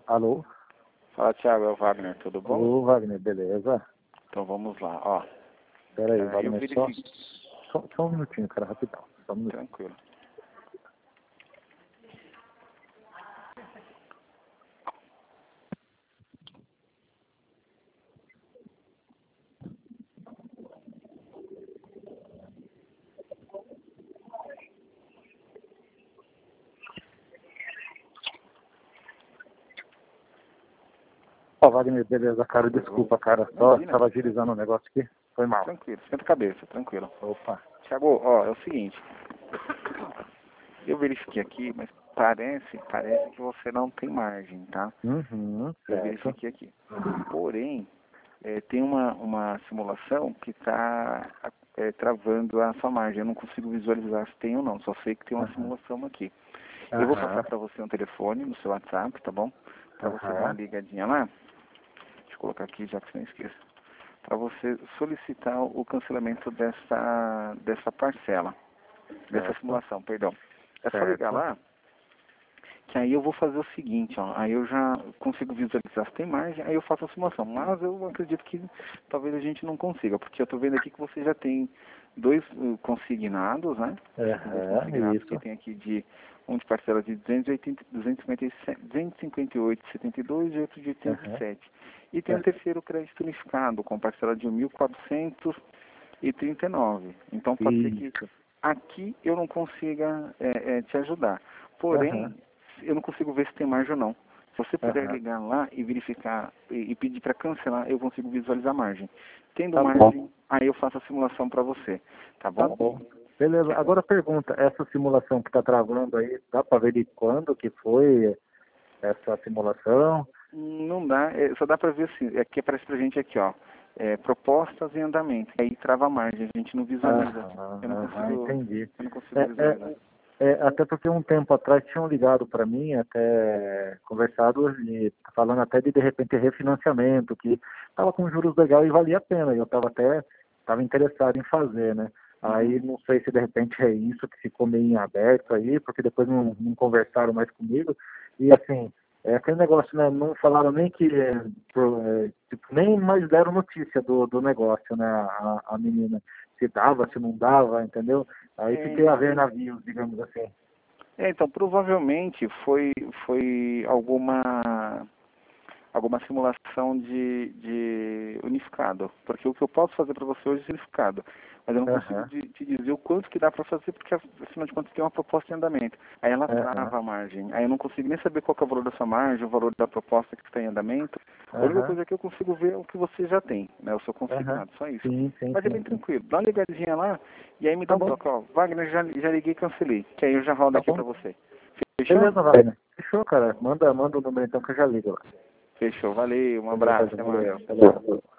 Alô? Fala, Thiago, é o Wagner, tudo bom? Ô, Wagner, beleza? Então vamos lá, ó. Pera aí, eu Wagner, verifico. só um minutinho, cara, rapidão. Só um minutinho. Tranquilo. Ó, Wagner, beleza, cara, desculpa, cara, só Imagina. tava agilizando um negócio aqui, foi mal. Tranquilo, esquenta a cabeça, tranquilo. Opa. Thiago, ó, é o seguinte. Eu verifiquei aqui, mas parece que você não tem margem, tá? Uhum, Eu certo. verifiquei aqui. Porém, tem uma simulação que está travando a sua margem. Eu não consigo visualizar se tem ou não, só sei que tem uma simulação aqui. Eu vou passar para você um telefone no seu WhatsApp, tá bom? Para você dar uma ligadinha lá. Deixa eu colocar aqui já que você não esqueça. Para você solicitar o cancelamento dessa parcela, dessa simulação, perdão. É só ligar lá, que aí eu vou fazer o seguinte, ó, aí eu já consigo visualizar se tem margem, aí eu faço a simulação, mas eu acredito que talvez a gente não consiga, porque eu estou vendo aqui que você já tem dois consignados, né? Dois consignados isso. que tem aqui um de parcela de 258,72 e outro de 87. E tem um terceiro crédito unificado, com parcela de 1.439. Então pode ser que aqui eu não consiga te ajudar. Porém, eu não consigo ver se tem margem ou não. Se você puder ligar lá e verificar e pedir para cancelar, eu consigo visualizar a margem. Tendo margem, aí eu faço a simulação para você. Tá bom? Tá bom. Beleza. Agora pergunta, essa simulação que está travando aí, dá para ver de quando que foi essa simulação? Não dá, só dá para ver assim, aqui aparece pra gente aqui, ó. Propostas em andamento. Aí trava a margem, a gente não visualiza. Eu não consigo, entendi. eu não consigo visualizar. Até porque um tempo atrás tinham ligado para mim, até conversado, e falando até de repente refinanciamento, que estava com juros legais e valia a pena. Eu estava interessado em fazer, né? Aí não sei se de repente é isso que ficou meio em aberto aí, porque depois não conversaram mais comigo. E assim, aquele negócio, né? Não falaram nem que tipo, nem mais deram notícia do negócio, né? A menina, se dava, se não dava, entendeu? Aí fiquei a ver navios, digamos assim. Então, provavelmente foi alguma simulação de unificado, porque o que eu posso fazer para você hoje é unificado, mas eu não consigo te dizer o quanto que dá para fazer, porque afinal de contas tem uma proposta em andamento. Aí ela trava a margem, aí eu não consigo nem saber qual que é o valor da sua margem, o valor da proposta que está em andamento. A única coisa que eu consigo ver é o que você já tem, né, o seu consignado, só isso. Mas é bem tranquilo, dá uma ligadinha lá e aí me dá um toque, ó, Wagner, já liguei e cancelei, que aí eu já rodo aqui para você. Fechou? Beleza, Wagner. Fechou, cara. Manda o número então que eu já ligo lá. Fechou, valeu, um abraço, até mais. Valeu.